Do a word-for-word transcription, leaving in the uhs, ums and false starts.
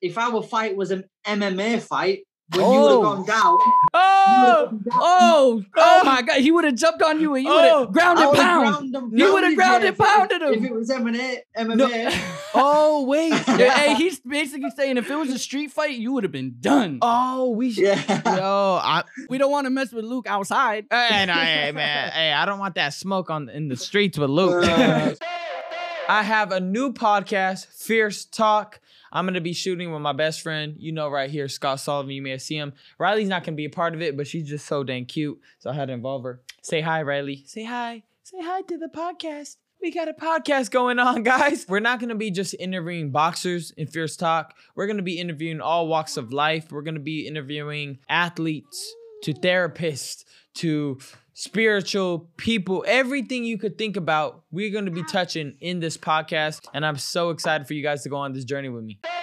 if our fight was an M M A fight, when Oh. you would have gone down. Oh, oh, oh my God! He would have jumped on you and you would have Oh. ground I and would've pound. ground and He would have pounded ground you and if it was- pounded If him. it was M M A, M M A. No. Oh, wait. Yeah, hey, he's basically saying if it was a street fight, you would have been done. Oh, we should. Yeah. Yo, I, We don't want to mess with Luke outside. hey, no, hey, man. Hey, I don't want that smoke on in the streets with Luke. Uh, I have a new podcast, Fierce Talk. I'm going to be shooting with my best friend, you know, right here, Scott Sullivan. You may have seen him. Riley's not going to be a part of it, but she's just so dang cute. So I had to involve her. Say hi, Riley. Say hi. Say hi to the podcast. We got a podcast going on, guys. We're not going to be just interviewing boxers in Fierce Talk. We're going to be interviewing all walks of life. We're going to be interviewing athletes to therapists to spiritual people, everything you could think about, we're going to be touching in this podcast. And I'm so excited for you guys to go on this journey with me.